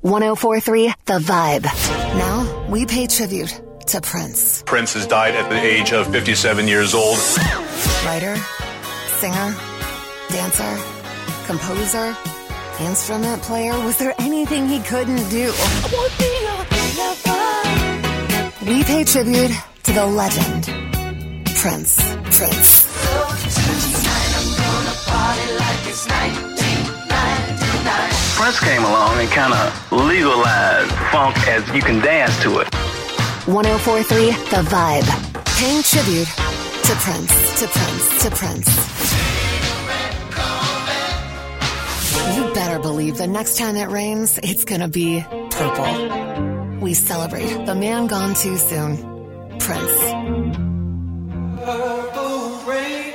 104.3 The Vibe. Now we pay tribute to Prince. Prince has died at the age of 57 years old. Writer, singer, dancer, composer, instrument player. Was there anything he couldn't do? We pay tribute to the legend, Prince. Prince came along and kind of legalized funk as you can dance to it. 104.3 The Vibe. Paying tribute to Prince. You better believe the next time it rains, it's gonna be purple. We celebrate the man gone too soon, Prince. Purple rain.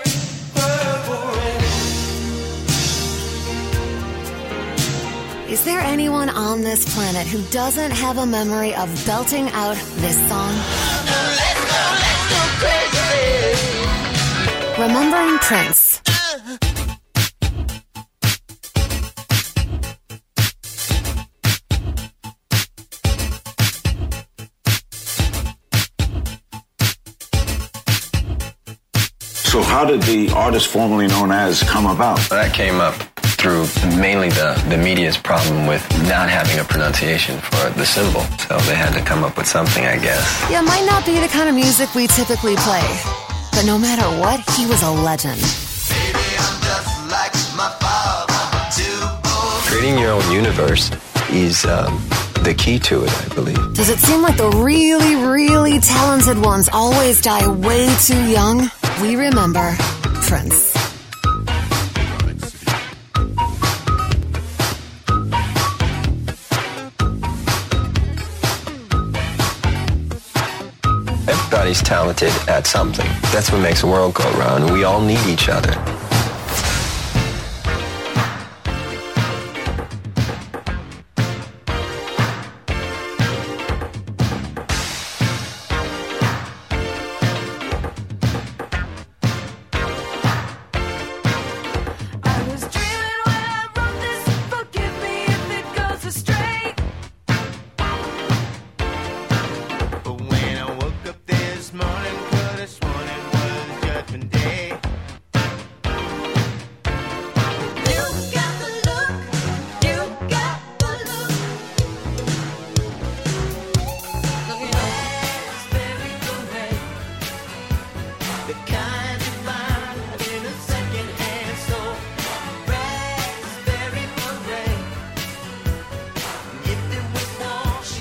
Is there anyone on this planet who doesn't have a memory of belting out this song? Let's go crazy. Remembering Prince. So how did the artist formerly known as come about? That came up through mainly the media's problem with not having a pronunciation for the symbol. So they had to come up with something, I guess. Yeah, might not be the kind of music we typically play. But no matter what, he was a legend. Baby, I'm just like my father, too. Creating your own universe is the key to it, I believe. Does it seem like the really, really talented ones always die way too young? We remember Prince. Everybody's talented at something. That's what makes the world go round. We all need each other.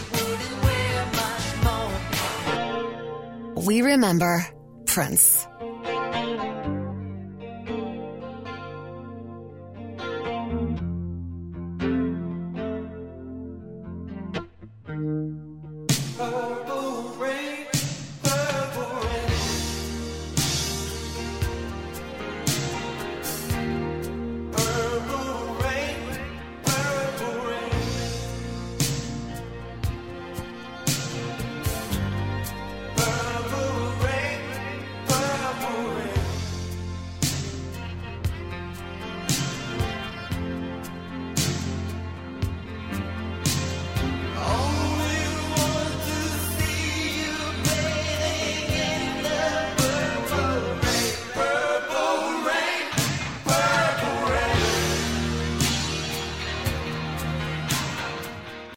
We remember Prince.